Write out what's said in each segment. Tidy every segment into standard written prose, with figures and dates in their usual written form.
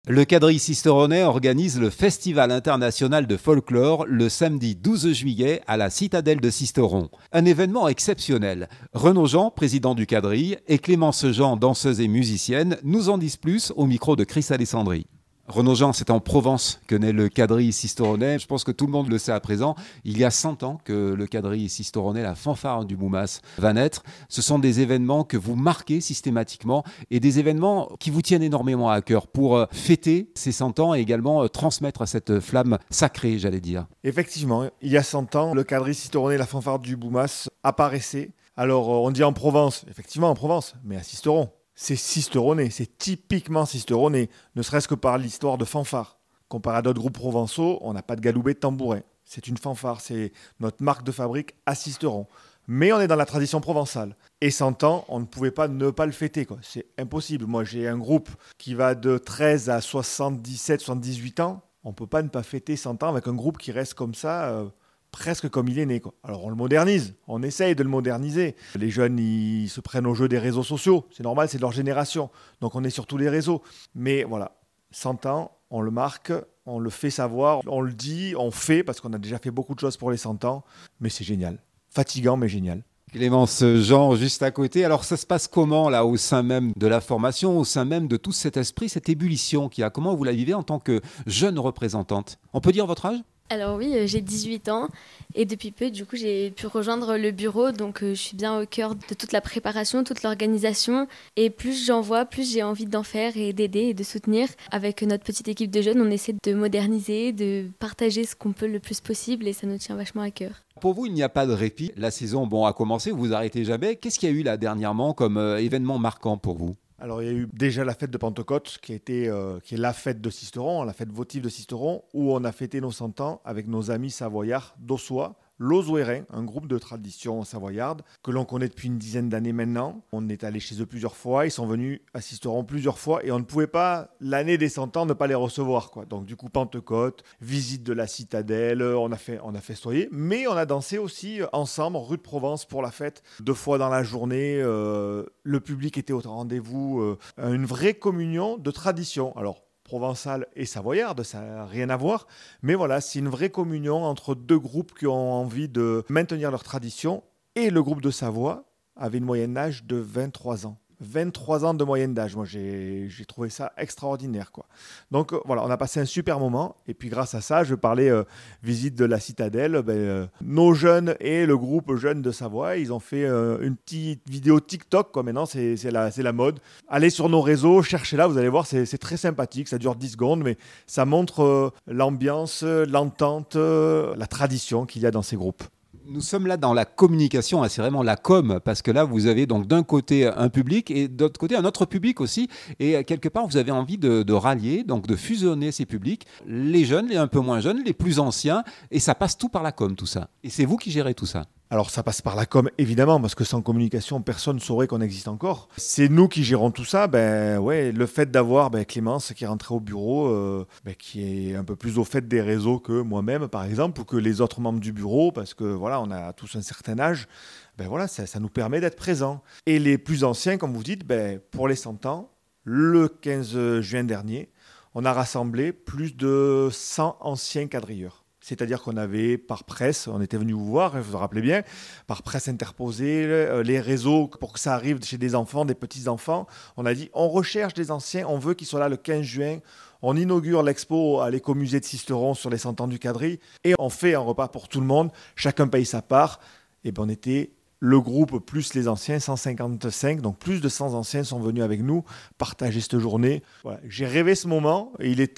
Le quadrille sisteronais organise le Festival international de folklore le samedi 12 juillet à la citadelle de Sisteron. Un événement exceptionnel. Renaud Jean, président du quadrille, et Clémence Jean, danseuse et musicienne, nous en disent plus au micro de Chris Alessandri. Renaud Jean, c'est en Provence que naît le quadrille sisteronais. Je pense que tout le monde le sait à présent. Il y a 100 ans que le quadrille sisteronais, la fanfare du Moumas, va naître. Ce sont des événements que vous marquez systématiquement et des événements qui vous tiennent énormément à cœur pour fêter ces 100 ans et également transmettre cette flamme sacrée, j'allais dire. Effectivement, il y a 100 ans, le quadrille sisteronais, la fanfare du Moumas apparaissait. Alors, on dit en Provence, effectivement en Provence, mais à Sisteron. C'est sisteronais, c'est typiquement sisteronais, ne serait-ce que par l'histoire de fanfare. Comparé à d'autres groupes provençaux, on n'a pas de galoubet de tambourin. C'est une fanfare, c'est notre marque de fabrique à Sisteron. Mais on est dans la tradition provençale. Et 100 ans, on ne pouvait pas ne pas le fêter, quoi. C'est impossible. Moi, j'ai un groupe qui va de 13 à 77, 78 ans. On ne peut pas ne pas fêter 100 ans avec un groupe qui reste comme ça... presque comme il est né, quoi. Alors on le modernise, on essaye de le moderniser. Les jeunes, ils se prennent au jeu des réseaux sociaux, c'est normal, c'est de leur génération. Donc on est sur tous les réseaux. Mais voilà, 100 ans, on le marque, on le fait savoir, on le dit, on fait, parce qu'on a déjà fait beaucoup de choses pour les 100 ans. Mais c'est génial. Fatigant, mais génial. Clémence Jean, juste à côté. Alors ça se passe comment là au sein même de la formation, au sein même de tout cet esprit, cette ébullition qu'il y a? Comment vous la vivez en tant que jeune représentante? On peut dire votre âge? Alors oui, j'ai 18 ans et depuis peu, du coup, j'ai pu rejoindre le bureau. Donc, je suis bien au cœur de toute la préparation, toute l'organisation. Et plus j'en vois, plus j'ai envie d'en faire et d'aider et de soutenir. Avec notre petite équipe de jeunes, on essaie de moderniser, de partager ce qu'on peut le plus possible et ça nous tient vachement à cœur. Pour vous, il n'y a pas de répit. La saison a commencé, vous arrêtez jamais. Qu'est-ce qu'il y a eu là dernièrement comme événement marquant pour vous? Alors, il y a eu déjà la fête de Pentecôte, qui est la fête de Sisteron, la fête votive de Sisteron, où on a fêté nos 100 ans avec nos amis savoyards d'Ossois, l'Osouérin, un groupe de tradition savoyarde que l'on connaît depuis une dizaine d'années maintenant. On est allé chez eux plusieurs fois, ils sont venus à Sisteron plusieurs fois et on ne pouvait pas, l'année des 100 ans, ne pas les recevoir, quoi. Donc du coup, Pentecôte, visite de la citadelle, on a festoyé, mais on a dansé aussi ensemble, rue de Provence pour la fête, 2 fois dans la journée. Le public était au rendez-vous, une vraie communion de tradition. Alors, provençale et savoyarde, ça n'a rien à voir. Mais voilà, c'est une vraie communion entre deux groupes qui ont envie de maintenir leur tradition. Et le groupe de Savoie avait une moyenne d'âge de 23 ans. 23 ans de moyenne d'âge. Moi, j'ai trouvé ça extraordinaire, quoi. Donc, voilà, on a passé un super moment. Et puis, grâce à ça, je parlais visite de la citadelle. Nos jeunes et le groupe jeune de Savoie, ils ont fait une petite vidéo TikTok, quoi. Maintenant, c'est la mode. Allez sur nos réseaux, cherchez-la, vous allez voir, c'est très sympathique. Ça dure 10 secondes, mais ça montre l'ambiance, l'entente, la tradition qu'il y a dans ces groupes. Nous sommes là dans la communication, c'est vraiment la com, parce que là, vous avez donc d'un côté un public et de l'autre côté un autre public aussi. Et quelque part, vous avez envie de rallier, donc de fusionner ces publics, les jeunes, les un peu moins jeunes, les plus anciens, et ça passe tout par la com, tout ça. Et c'est vous qui gérez tout ça. Alors ça passe par la com, évidemment, parce que sans communication, personne ne saurait qu'on existe encore. C'est nous qui gérons tout ça. Le fait d'avoir Clémence qui est rentrée au bureau, qui est un peu plus au fait des réseaux que moi-même, par exemple, ou que les autres membres du bureau, parce que voilà, on a tous un certain âge. Ça nous permet d'être présents. Et les plus anciens, comme vous dites, pour les 100 ans, le 15 juin dernier, on a rassemblé plus de 100 anciens quadrilleurs. C'est-à-dire qu'on avait, par presse, on était venu vous voir, vous vous rappelez bien, par presse interposée, les réseaux, pour que ça arrive chez des enfants, des petits-enfants, on a dit, on recherche des anciens, on veut qu'ils soient là le 15 juin, on inaugure l'expo à l'écomusée de Sisteron sur les 100 ans du quadrille, et on fait un repas pour tout le monde, chacun paye sa part, et on était... Le groupe plus les anciens, 155, donc plus de 100 anciens sont venus avec nous partager cette journée. Voilà. J'ai rêvé ce moment et il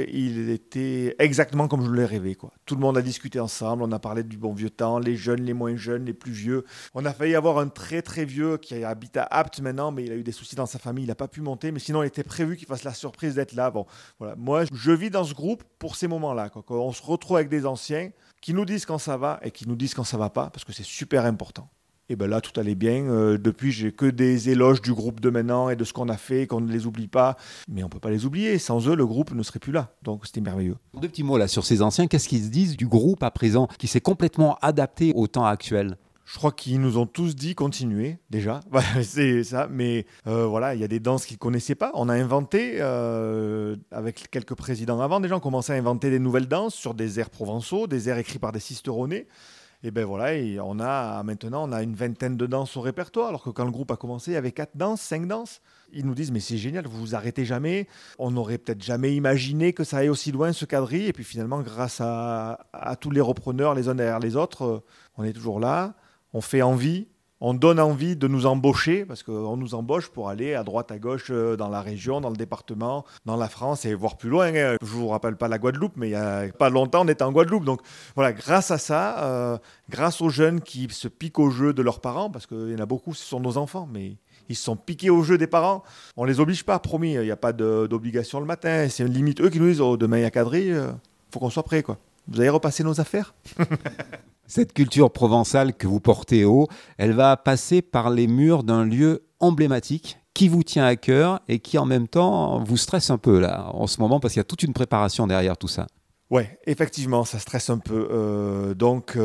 était exactement comme je l'ai rêvé, quoi. Tout le monde a discuté ensemble, on a parlé du bon vieux temps, les jeunes, les moins jeunes, les plus vieux. On a failli avoir un très très vieux qui habite à Apt maintenant, mais il a eu des soucis dans sa famille, il n'a pas pu monter, mais sinon il était prévu qu'il fasse la surprise d'être là. Bon, voilà. Moi, je vis dans ce groupe pour ces moments-là, quoi. Quand on se retrouve avec des anciens qui nous disent quand ça va et qui nous disent quand ça va pas, parce que c'est super important. Et là, tout allait bien. Depuis, j'ai que des éloges du groupe de maintenant et de ce qu'on a fait, qu'on ne les oublie pas. Mais on ne peut pas les oublier. Sans eux, le groupe ne serait plus là. Donc, c'était merveilleux. 2 petits mots là sur ces anciens. Qu'est-ce qu'ils se disent du groupe à présent qui s'est complètement adapté au temps actuel? Je crois qu'ils nous ont tous dit continuer, déjà. C'est ça. Mais voilà, il y a des danses qu'ils ne connaissaient pas. On a inventé, avec quelques présidents avant, déjà, on commençait à inventer des nouvelles danses sur des airs provençaux, des airs écrits par des cisteronnais. Et ben voilà, et maintenant, on a une vingtaine de danses au répertoire, alors que quand le groupe a commencé, il y avait 4 danses, 5 danses. Ils nous disent, mais c'est génial, vous vous arrêtez jamais. On n'aurait peut-être jamais imaginé que ça aille aussi loin, ce quadrille. Et puis finalement, grâce à tous les repreneurs, les uns derrière les autres, on est toujours là. On fait envie, on donne envie de nous embaucher, parce qu'on nous embauche pour aller à droite, à gauche, dans la région, dans le département, dans la France, et voir plus loin. Je ne vous rappelle pas la Guadeloupe, mais il n'y a pas longtemps, on était en Guadeloupe. Donc voilà, grâce à ça, grâce aux jeunes qui se piquent au jeu de leurs parents, parce qu'il y en a beaucoup, ce sont nos enfants, mais ils se sont piqués au jeu des parents. On ne les oblige pas, promis, il n'y a pas d'obligation le matin. C'est une limite, eux qui nous disent, oh, demain il y a quadrille, il faut qu'on soit prêt, quoi. Vous allez repasser nos affaires. Cette culture provençale que vous portez haut, elle va passer par les murs d'un lieu emblématique qui vous tient à cœur et qui en même temps vous stresse un peu là en ce moment parce qu'il y a toute une préparation derrière tout ça. Ouais, effectivement, ça stresse un peu.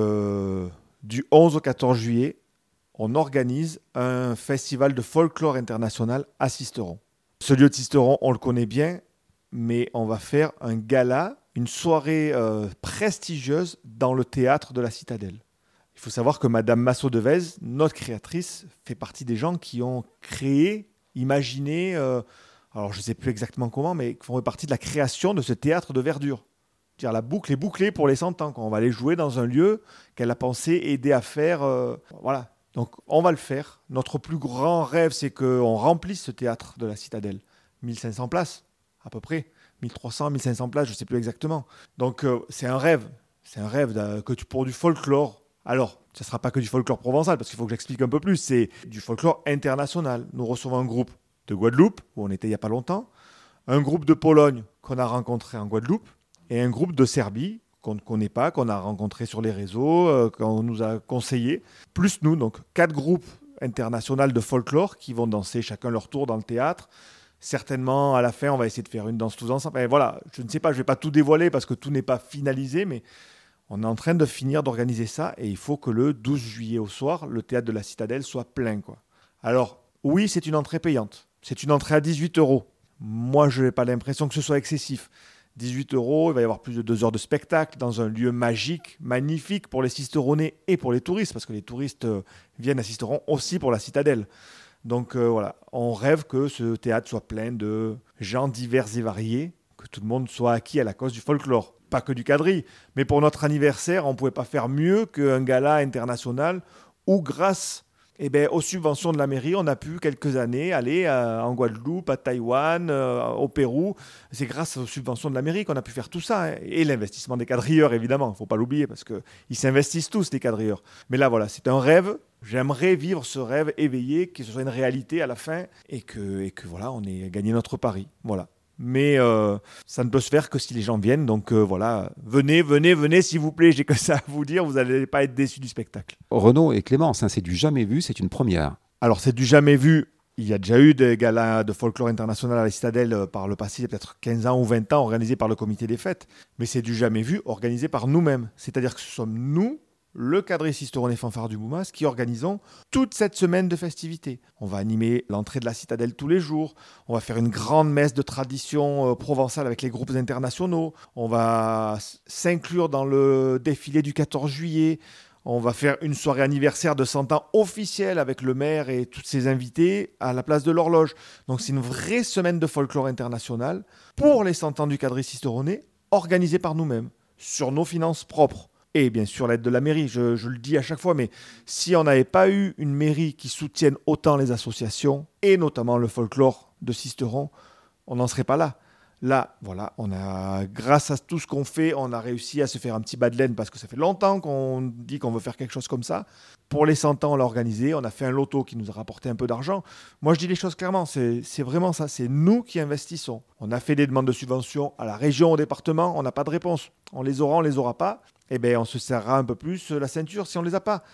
Du 11 au 14 juillet, on organise un festival de folklore international à Sisteron. Ce lieu de Sisteron, on le connaît bien, mais on va faire un gala, une soirée prestigieuse dans le théâtre de la Citadelle. Il faut savoir que Madame Massot-Devez, notre créatrice, fait partie des gens qui ont créé, imaginé, alors je ne sais plus exactement comment, mais qui font partie de la création de ce théâtre de verdure. C'est-à-dire la boucle est bouclée pour les 100 ans. Quand on va aller jouer dans un lieu qu'elle a pensé aider à faire. Voilà. Donc on va le faire. Notre plus grand rêve, c'est qu'on remplisse ce théâtre de la Citadelle. 1500 places, à peu près. 1300, 1500 places, je ne sais plus exactement. Donc c'est un rêve. C'est un rêve pour du folklore. Alors, ce ne sera pas que du folklore provençal, parce qu'il faut que j'explique un peu plus. C'est du folklore international. Nous recevons un groupe de Guadeloupe, où on était il n'y a pas longtemps, un groupe de Pologne qu'on a rencontré en Guadeloupe, et un groupe de Serbie qu'on ne connaît pas, qu'on a rencontré sur les réseaux, qu'on nous a conseillé, plus nous, donc 4 groupes internationaux de folklore qui vont danser chacun leur tour dans le théâtre. Certainement, à la fin, on va essayer de faire une danse tous ensemble. Et voilà, je ne sais pas, je ne vais pas tout dévoiler parce que tout n'est pas finalisé, mais on est en train de finir d'organiser ça et il faut que le 12 juillet au soir, le théâtre de la Citadelle soit plein, quoi. Alors, oui, c'est une entrée payante. C'est une entrée à 18 €. Moi, je n'ai pas l'impression que ce soit excessif. 18 €, il va y avoir plus de 2 heures de spectacle dans un lieu magique, magnifique pour les Sisteronnais et pour les touristes, parce que les touristes viennent à Sisteron aussi pour la Citadelle. Donc voilà, on rêve que ce théâtre soit plein de gens divers et variés, que tout le monde soit acquis à la cause du folklore. Pas que du quadrille, mais pour notre anniversaire, on ne pouvait pas faire mieux qu'un gala international où grâce aux subventions de la mairie, on a pu quelques années aller en Guadeloupe, à Taïwan, au Pérou. C'est grâce aux subventions de la mairie qu'on a pu faire tout ça. Et l'investissement des quadrilleurs, évidemment. Il ne faut pas l'oublier parce qu'ils s'investissent tous, les quadrilleurs. Mais là, voilà, c'est un rêve. J'aimerais vivre ce rêve éveillé, que ce soit une réalité à la fin et que voilà, on ait gagné notre pari. Voilà. Mais ça ne peut se faire que si les gens viennent. Donc voilà, venez, s'il vous plaît. J'ai que ça à vous dire. Vous n'allez pas être déçus du spectacle. Renaud et Clémence, c'est du jamais vu, c'est une première. Alors, c'est du jamais vu. Il y a déjà eu des galas de folklore international à la Citadelle par le passé, il y a peut-être 15 ans ou 20 ans, organisés par le comité des fêtes. Mais c'est du jamais vu, organisé par nous-mêmes. C'est-à-dire que ce sommes nous, le quadrille Sisteron et Fanfare du Boumas, qui organisons toute cette semaine de festivités. On va animer l'entrée de la Citadelle tous les jours. On va faire une grande messe de tradition provençale avec les groupes internationaux. On va s'inclure dans le défilé du 14 juillet. On va faire une soirée anniversaire de 100 ans officielle avec le maire et tous ses invités à la place de l'Horloge. Donc c'est une vraie semaine de folklore international pour les 100 ans du quadrille sisteronais, organisée par nous-mêmes, sur nos finances propres. Et bien sûr l'aide de la mairie, je le dis à chaque fois, mais si on n'avait pas eu une mairie qui soutienne autant les associations, et notamment le folklore de Sisteron, on n'en serait pas là. Là, voilà, grâce à tout ce qu'on fait, on a réussi à se faire un petit bas de laine parce que ça fait longtemps qu'on dit qu'on veut faire quelque chose comme ça. Pour les 100 ans, on l'a organisé, on a fait un loto qui nous a rapporté un peu d'argent. Moi, je dis les choses clairement, c'est vraiment ça, c'est nous qui investissons. On a fait des demandes de subventions à la région, au département, on n'a pas de réponse. On les aura pas. Eh bien, on se serrera un peu plus la ceinture si on ne les a pas.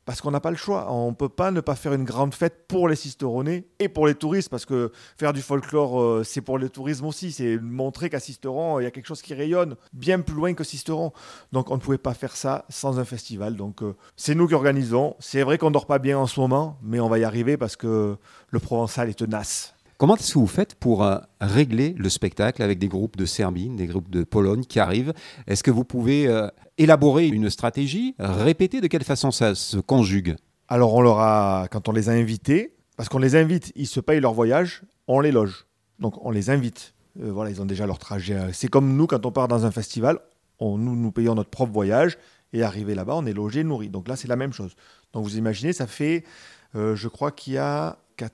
parce qu'on n'a pas le choix. On ne peut pas ne pas faire une grande fête pour les Sisteronais et pour les touristes, parce que faire du folklore, c'est pour le tourisme aussi. C'est montrer qu'à Sisteron, il y a quelque chose qui rayonne bien plus loin que Sisteron. Donc on ne pouvait pas faire ça sans un festival. Donc c'est nous qui organisons. C'est vrai qu'on ne dort pas bien en ce moment, mais on va y arriver parce que le Provençal est tenace. Comment est-ce que vous faites pour régler le spectacle avec des groupes de Serbie, des groupes de Pologne qui arrivent? Est-ce que vous pouvez élaborer une stratégie, répéter de quelle façon ça se conjugue? Alors quand on les a invités, parce qu'on les invite, ils se payent leur voyage, on les loge. Donc on les invite. Voilà, ils ont déjà leur trajet. C'est comme nous quand on part dans un festival, nous payons notre propre voyage et arrivé là-bas, on est logé, nourri. Donc là, c'est la même chose. Donc vous imaginez, ça fait, je crois qu'il y a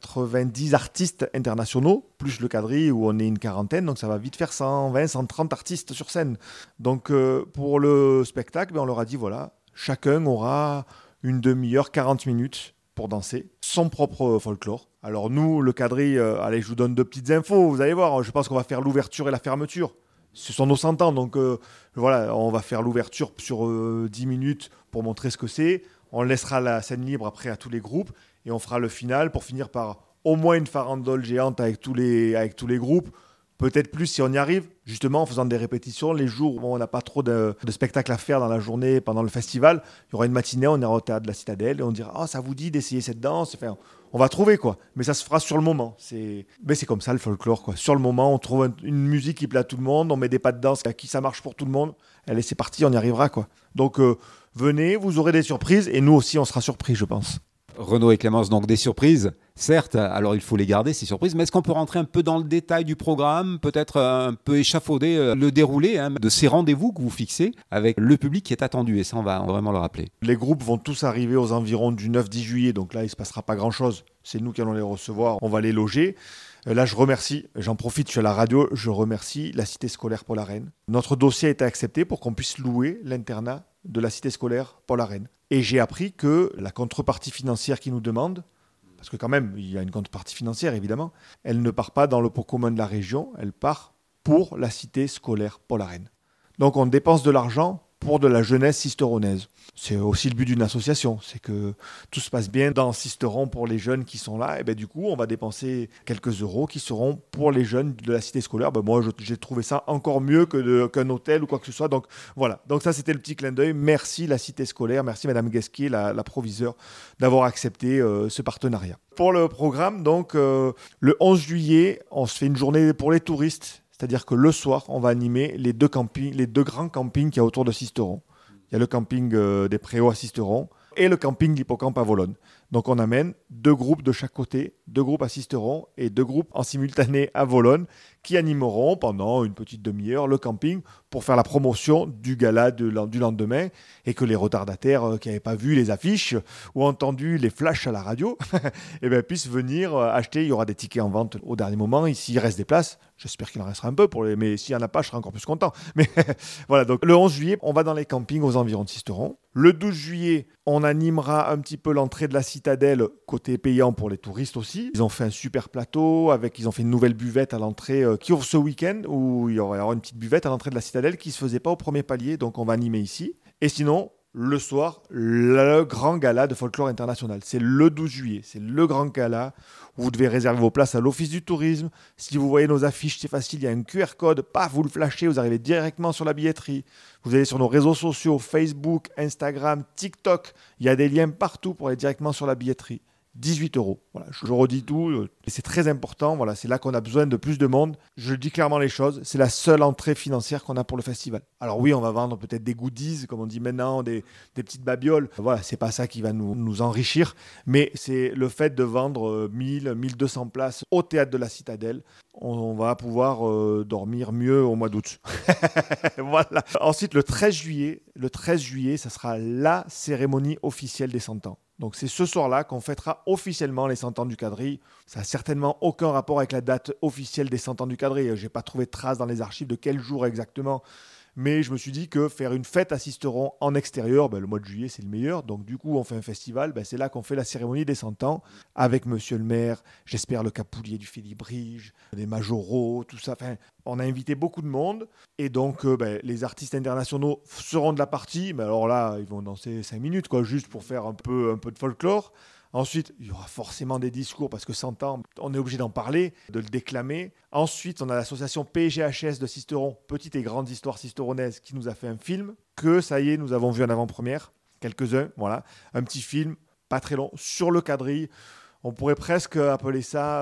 90 artistes internationaux, plus le quadrille où on est une quarantaine, donc ça va vite faire 120, 130 artistes sur scène. Donc pour le spectacle, on leur a dit voilà, chacun aura une demi-heure, 40 minutes pour danser son propre folklore. Alors nous, le quadrille, allez, je vous donne 2 petites infos, vous allez voir, je pense qu'on va faire l'ouverture et la fermeture. Ce sont nos 100 ans, donc voilà, on va faire l'ouverture sur 10 minutes pour montrer ce que c'est. On laissera la scène libre après à tous les groupes. Et on fera le final pour finir par au moins une farandole géante avec tous les groupes. Peut-être plus si on y arrive, justement en faisant des répétitions. Les jours où on n'a pas trop de spectacles à faire dans la journée pendant le festival, il y aura une matinée, on ira au théâtre de la Citadelle et on dira « Ah, ça vous dit d'essayer cette danse ?» Enfin, on va trouver quoi, mais ça se fera sur le moment. Mais c'est comme ça le folklore quoi. Sur le moment, on trouve une musique qui plaît à tout le monde, on met des pas de danse à qui ça marche pour tout le monde. Allez, c'est parti, on y arrivera quoi. Donc venez, vous aurez des surprises et nous aussi on sera surpris je pense. Renaud et Clémence, donc des surprises, certes, alors il faut les garder ces surprises, mais est-ce qu'on peut rentrer un peu dans le détail du programme, peut-être un peu échafauder le déroulé de ces rendez-vous que vous fixez avec le public qui est attendu, et ça on va vraiment le rappeler. Les groupes vont tous arriver aux environs du 9-10 juillet, donc là il ne se passera pas grand-chose, c'est nous qui allons les recevoir, on va les loger. Là je remercie, j'en profite, je suis à la radio, je remercie la Cité scolaire Paul-Arène. Notre dossier a été accepté pour qu'on puisse louer l'internat de la Cité scolaire Paul-Arène. Et j'ai appris que la contrepartie financière qu'ils nous demandent, parce que quand même, il y a une contrepartie financière évidemment, elle ne part pas dans le pot commun de la région, elle part pour la Cité scolaire Paul-Arène. Donc on dépense de l'argent pour de la jeunesse sisteronnaise. C'est aussi le but d'une association, c'est que tout se passe bien dans Sisteron pour les jeunes qui sont là. Et ben du coup, on va dépenser quelques euros qui seront pour les jeunes de la cité scolaire. Ben moi, j'ai trouvé ça encore mieux qu'un hôtel ou quoi que ce soit. Donc voilà, donc ça c'était le petit clin d'œil. Merci la cité scolaire, merci Madame Guesquier, la proviseure, d'avoir accepté ce partenariat. Pour le programme, donc le 11 juillet, on se fait une journée pour les touristes. C'est-à-dire que le soir, on va animer les deux grands campings qu'il y a autour de Sisteron. Il y a le camping des Préaux à Sisteron et le camping de l'Hippocampe à Volonne. Donc on amène 2 groupes de chaque côté, 2 groupes à Sisteron et 2 groupes en simultané à Volonne qui animeront pendant une petite demi-heure le camping pour faire la promotion du gala du lendemain et que les retardataires qui n'avaient pas vu les affiches ou entendu les flashs à la radio eh ben, puissent venir acheter. Il y aura des tickets en vente au dernier moment. Ici, il reste des places. J'espère qu'il en restera un peu, mais s'il n'y en a pas, je serai encore plus content. Mais voilà, donc le 11 juillet, on va dans les campings aux environs de Sisteron. Le 12 juillet, on animera un petit peu l'entrée de la Citadelle, côté payant pour les touristes aussi. Ils ont fait un super plateau, ils ont fait une nouvelle buvette à l'entrée qui ouvre ce week-end, où il y aura une petite buvette à l'entrée de la Citadelle qui ne se faisait pas au premier palier, donc on va animer ici. Et sinon, le soir, le grand gala de folklore international. C'est le 12 juillet, c'est le grand gala où vous devez réserver vos places à l'Office du tourisme. Si vous voyez nos affiches, c'est facile, il y a un QR code, paf, vous le flashez, vous arrivez directement sur la billetterie. Vous allez sur nos réseaux sociaux, Facebook, Instagram, TikTok, il y a des liens partout pour aller directement sur la billetterie. 18 €. Voilà, je redis tout, et c'est très important, voilà, c'est là qu'on a besoin de plus de monde. Je dis clairement les choses, c'est la seule entrée financière qu'on a pour le festival. Alors oui, on va vendre peut-être des goodies, comme on dit maintenant, des petites babioles. Voilà, c'est pas ça qui va nous enrichir, mais c'est le fait de vendre 1200 places au théâtre de la Citadelle. On va pouvoir dormir mieux au mois d'août. Voilà. Ensuite, le 13 juillet, ça sera la cérémonie officielle des 100 ans. Donc c'est ce soir-là qu'on fêtera officiellement les 100 ans du quadrille. Ça n'a certainement aucun rapport avec la date officielle des 100 ans du quadrille. Je n'ai pas trouvé de trace dans les archives de quel jour exactement. Mais je me suis dit que faire une fête à Sisteron en extérieur, le mois de juillet, c'est le meilleur. Donc du coup, on fait un festival. C'est là qu'on fait la cérémonie des 100 ans avec monsieur le maire, j'espère le capoulier du Félibrige, des majoraux, tout ça. Enfin, on a invité beaucoup de monde. Et donc, les artistes internationaux seront de la partie. Mais alors là, ils vont danser 5 minutes, juste pour faire un peu de folklore. Ensuite, il y aura forcément des discours parce que 100 ans, on est obligé d'en parler, de le déclamer. Ensuite, on a l'association PGHS de Sisteron, Petite et Grande Histoire Sisteronnaise, qui nous a fait un film que, ça y est, nous avons vu en avant-première, quelques-uns, voilà. Un petit film, pas très long, sur le quadrille. On pourrait presque appeler ça...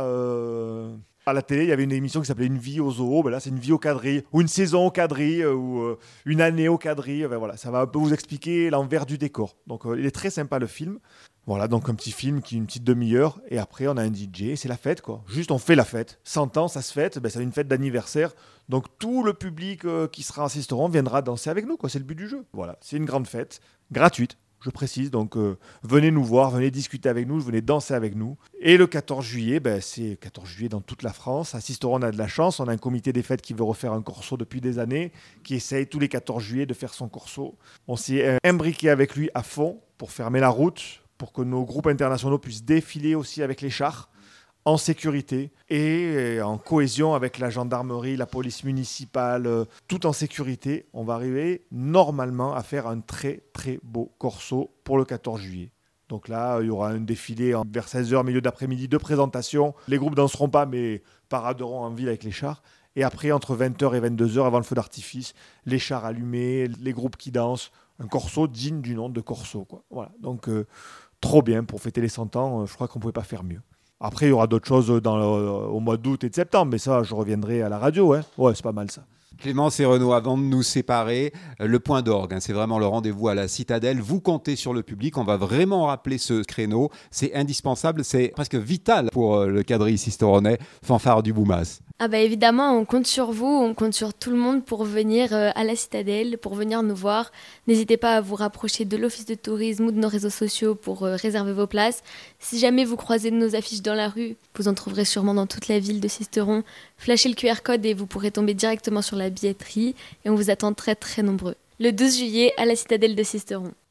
À la télé, il y avait une émission qui s'appelait Une vie au zoo. Là, c'est une vie au quadrille, ou une saison au quadrille, ou une année au quadrille. Voilà, ça va un peu vous expliquer l'envers du décor. Donc, il est très sympa le film. Voilà, donc un petit film qui est une petite demi-heure. Et après, on a un DJ. C'est la fête, quoi. Juste, on fait la fête. 100 ans, ça se fête. C'est une fête d'anniversaire. Donc, tout le public qui sera à Sisteron viendra danser avec nous, quoi. C'est le but du jeu. Voilà, c'est une grande fête, gratuite. Je précise, donc venez nous voir, venez discuter avec nous, venez danser avec nous. Et le 14 juillet, c'est 14 juillet dans toute la France. À Sisteron, on a de la chance, on a un comité des fêtes qui veut refaire un corso depuis des années, qui essaye tous les 14 juillet de faire son corso. On s'est imbriqué avec lui à fond pour fermer la route, pour que nos groupes internationaux puissent défiler aussi avec les chars, en sécurité et en cohésion avec la gendarmerie, la police municipale, tout en sécurité. On va arriver normalement à faire un très très beau corso pour le 14 juillet. Donc là, il y aura un défilé vers 16h, milieu d'après-midi, de présentation. Les groupes danseront pas, mais paraderont en ville avec les chars. Et après, entre 20h et 22h, avant le feu d'artifice, les chars allumés, les groupes qui dansent. Un corso digne du nom de corso, quoi. Voilà. Donc, trop bien pour fêter les 100 ans. Je crois qu'on ne pouvait pas faire mieux. Après, il y aura d'autres choses au mois d'août et de septembre, mais ça, je reviendrai à la radio. Ouais, c'est pas mal ça. Clémence et Renaud, avant de nous séparer, le point d'orgue, c'est vraiment le rendez-vous à la Citadelle. Vous comptez sur le public, on va vraiment rappeler ce créneau. C'est indispensable, c'est presque vital pour le quadrille sisteronnais, fanfare du Boumas. Évidemment, on compte sur vous, on compte sur tout le monde pour venir à la Citadelle, pour venir nous voir. N'hésitez pas à vous rapprocher de l'office de tourisme ou de nos réseaux sociaux pour réserver vos places. Si jamais vous croisez nos affiches dans la rue, vous en trouverez sûrement dans toute la ville de Sisteron. Flashez le QR code et vous pourrez tomber directement sur la billetterie et on vous attend très très nombreux. Le 12 juillet à la Citadelle de Sisteron.